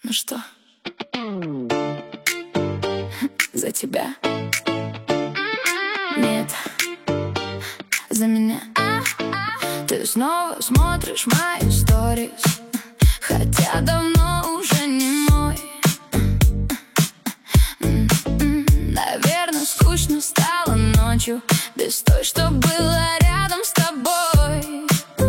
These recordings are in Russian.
Ну что, за тебя? Нет, за меня. Ты снова смотришь мои сторис, хотя давно уже не мой. Наверное, скучно стало ночью без той, что была рядом с тобой.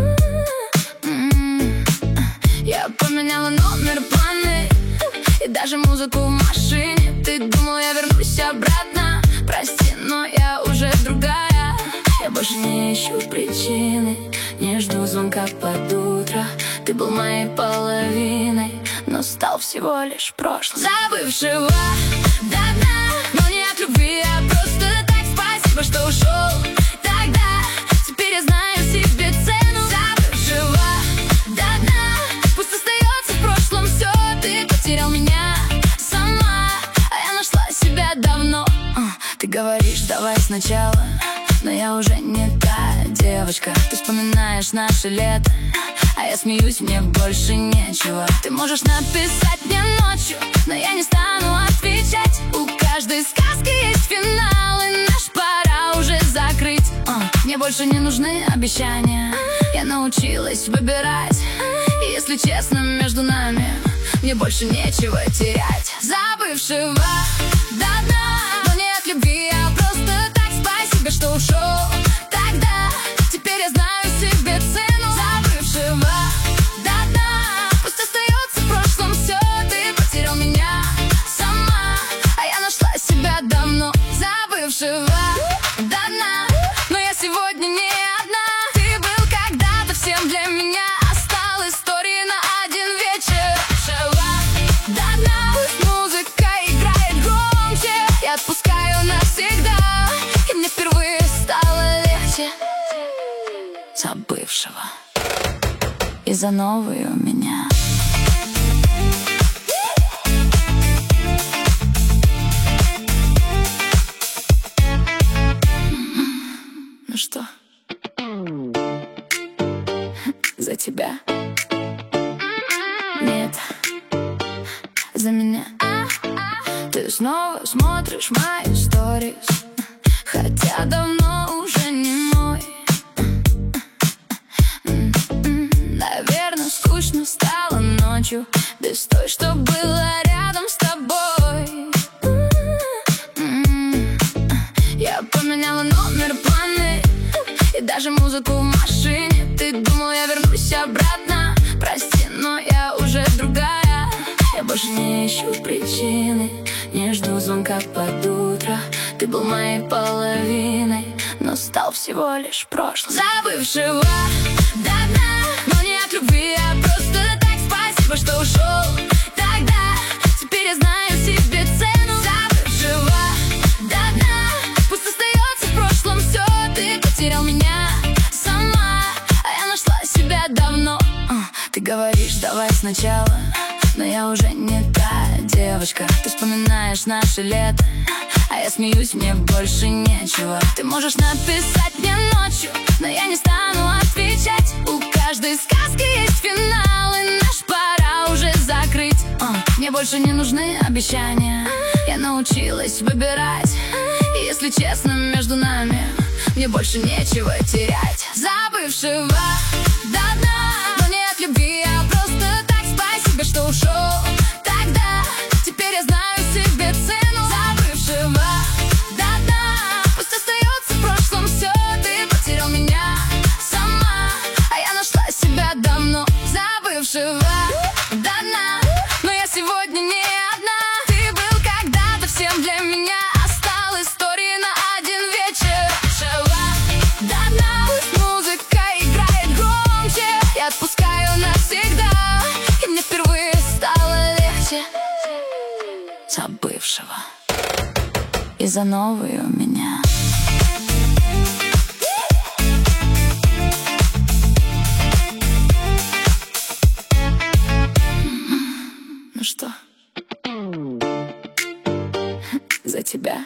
Я поменяла номер планы и даже музыку в машине. Ты думал, я вернусь обратно? Прости, но я уже другая. Я больше не ищу причины, не жду звонка под утро. Ты был моей половиной, но стал всего лишь прошлым. Забывшего до дна, но не от любви, а просто так. Спасибо, что ушел тогда. Теперь я знаю себе цену. Забывшего до дна, пусть остается в прошлом все. Ты потерял меня сама, а я нашла себя давно. Ты говоришь, давай сначала, но я уже не та девочка. Ты вспоминаешь наше лето, а я смеюсь, мне больше нечего. Ты можешь написать мне ночью, но я не стану отвечать. У каждой сказки есть финал, и наш пора уже закрыть. Мне больше не нужны обещания, я научилась выбирать. И если честно, между нами мне больше нечего терять. Забывшего до дна, но не от любви, а просто так. Спасибо, что ушел тогда. Теперь я знаю себе цену. Забывшего до дна, пусть остается в прошлом все. Ты потерял меня сама, а я нашла себя давно. Забывшего до дна, но я сегодня не одна. Ты был когда-то всем для меня, стал историей на один вечер. До дна, пусть музыка играет громче, я отпускаю навсегда, и мне впервые стало легче. Забывшего и за новые у меня. Ну что, за тебя? Нет, за меня. Ты снова смотришь мои сторис, хотя давно уже не мой. Наверное, скучно стало ночью без той, что была рядом с тобой. Я поменяла номер планы и даже музыку в машине. Ты думал, я вернусь обратно? Прости, но я уже другая. Я больше не ищу причины, не жду звонка под утро. Ты был моей половиной, но стал всего лишь прошлым. Забывшего до дна, но не от любви, а просто так. Спасибо, что ушел тогда. Теперь я знаю себе цену. Забывшего до дна, пусть остается в прошлом все. Ты потерял меня сама, а я нашла себя давно. Ты говоришь, давай сначала, но я уже не та девочка. Ты вспоминаешь наше лето, а я смеюсь, мне больше нечего. Ты можешь написать мне ночью, но я не стану отвечать. У каждой сказки есть финал, и наш пора уже закрыть. Мне больше не нужны обещания, я научилась выбирать. И если честно, между нами мне больше нечего терять. Забывшего до дна, но не от любви, а просто так. Спасибо, что ушел тогда. Теперь я знаю себе цену. Забывшего до дна, пусть остается в прошлом все. Ты потерял меня сама, а я нашла себя давно. Забывшего до дна, но я сегодня не одна. Ты был когда-то всем для меня, стал историей на один вечер. До дна, пусть музыка играет громче, я отпускаю навсегда, и мне впервые стало легче. Забывшего и за новые у меня. Ну что, за тебя?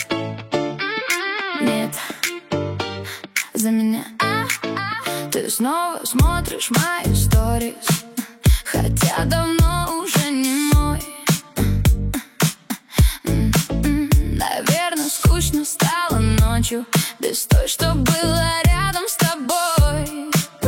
Нет, за меня. Ты снова смотришь мои сторис, хотя давно уже не мой. ночью, без той, что была рядом с тобой.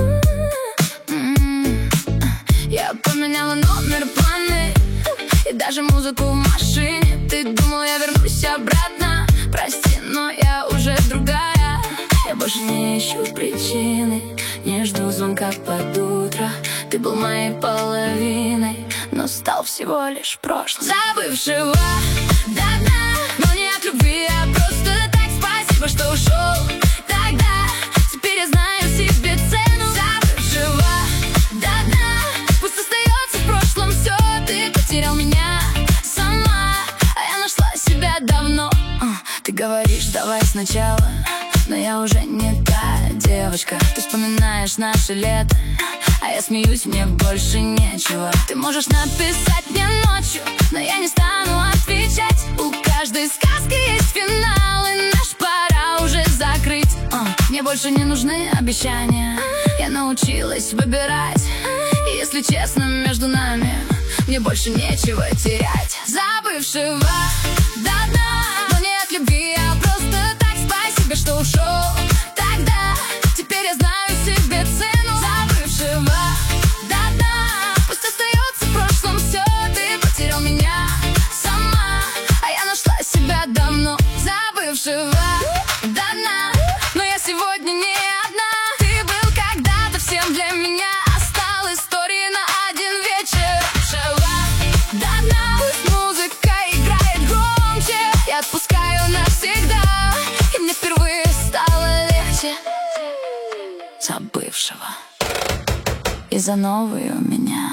Я поменяла номер, планы и даже музыку в машине. Ты думал, я вернусь обратно? Прости, но я уже другая. Я больше не ищу причины, не жду звонка под утро. Ты был моей половиной, но стал всего лишь прошлым. Забывшего до дна, но не от любви, а просто так. Спасибо, что ушел тогда. Теперь я знаю себе цену. Забывшего до дна, пусть остается в прошлом все. Ты потерял меня сама, а я нашла себя давно. Ты говоришь, давай сначала, но я уже не та девочка. Ты вспоминаешь наше лето, а я смеюсь, мне больше нечего. Ты можешь написать мне ночью, но я не стану отвечать. У каждой сказки есть финал, и наш пора уже закрыть. Мне больше не нужны обещания, я научилась выбирать. И если честно, между нами мне больше нечего терять. Забывшего до дна, но не от любви, а просто так. Спасибо, что ушел тогда. Теперь я знаю себе цену. Забывшего до дна, пусть остается в прошлом все. Ты потерял меня сама, а я нашла себя давно. Забывшего до дна, но я сегодня не одна. Ты был когда-то всем для меня, стал историей на один вечер. До дна, пусть музыка играет громче, я отпускаю навсегда, и мне впервые стало легче. Забывшего из-за новой у меня.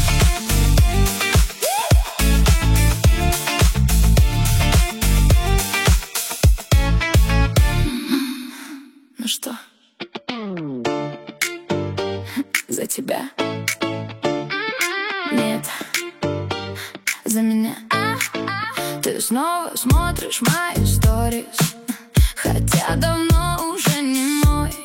Ну что, за тебя? Нет, за меня. Ты снова смотришь мои сторис, хотя давно уже не мой.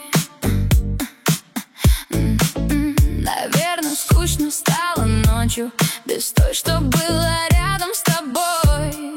Наверное, скучно стало ночью, без той, что была рядом с тобой.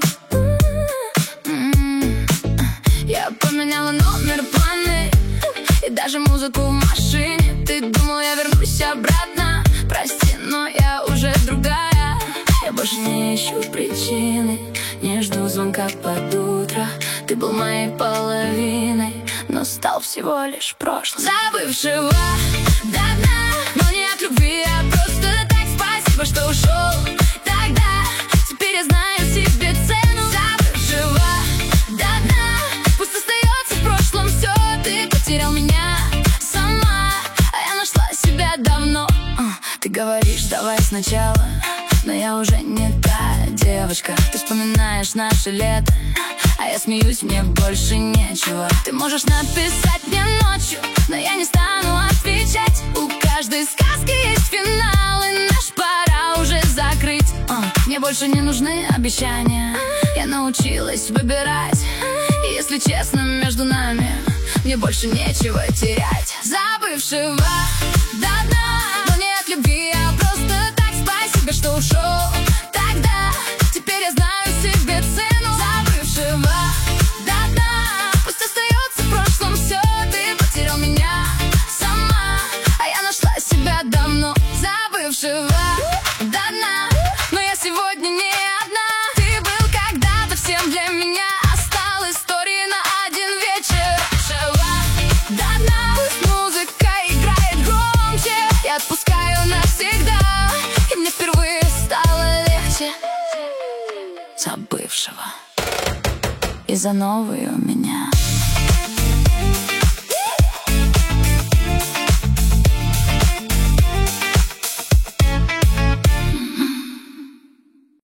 Я поменяла номер, планы и даже музыку в машине. Ты думал, я вернусь обратно? Прости, но я уже другая. Я больше не ищу причины, не жду звонка под утро. Ты был моей половиной, но стал всего лишь прошлым. Забывшего до дна, но не от любви, а просто так. Спасибо, что ушел тогда. Теперь я знаю себе цену. Забывшего до дна, пусть остается в прошлом все. Ты потерял меня сама, а я нашла себя давно. Ты говоришь, давай сначала, но я уже не та девочка. Ты вспоминаешь наше лето, а я смеюсь, мне больше нечего. Ты можешь написать мне ночью, но я не стану отвечать. У каждой сказки есть финал, и наш пора уже закрыть. Мне больше не нужны обещания, я научилась выбирать. И если честно, между нами мне больше нечего терять. Забывшего до дна, но не от любви, а просто так. Спасибо, что ушел тогда. Теперь я знаю себе цену. Забывшего до дна, пусть остается в прошлом все. Ты потерял меня сама, а я нашла себя давно. Забывшего до дна, но я сегодня не одна. Ты был когда-то всем для меня, стал историей на один вечер. До дна, пусть музыка играет громче, я отпускаю навсегда, и мне впервые стало легче. Забывшего из-за новой у меня.